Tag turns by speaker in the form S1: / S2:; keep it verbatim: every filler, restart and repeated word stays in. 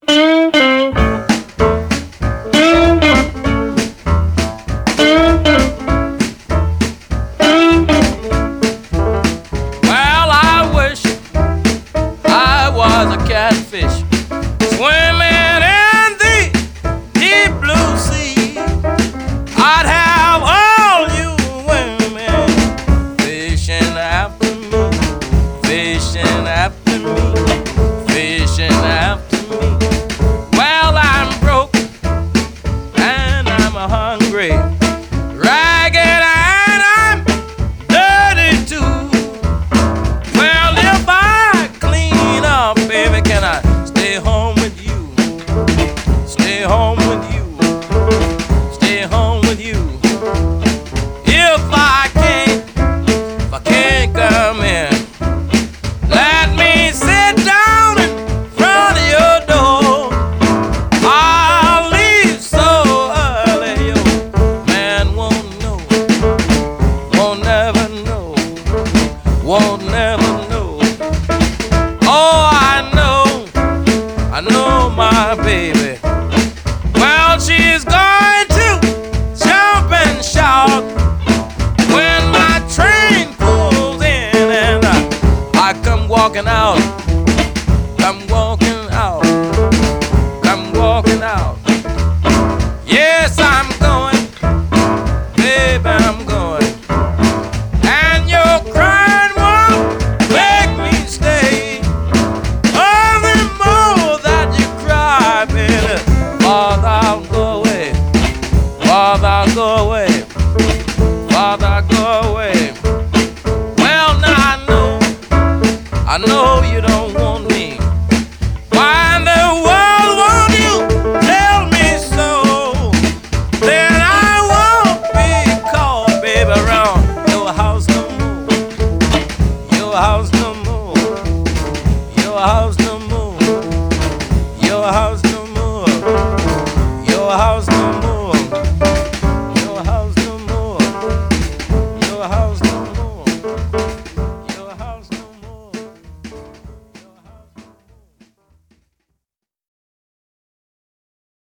S1: Well, I wish I was a catfish swimming in the deep blue sea. I'd have all you women fishing after me, fishing after me, fishing after me. Well, I'm broke and I'm hungry, ragged and I'm dirty too. Well, if I clean up, baby, can I stay home with you? Stay home with you. Stay home with you. If I can't, if I can't come in, let me sit down in front of your door. I'll leave so early, your man won't know, won't never know, won't never know. Oh, I know, I know my baby.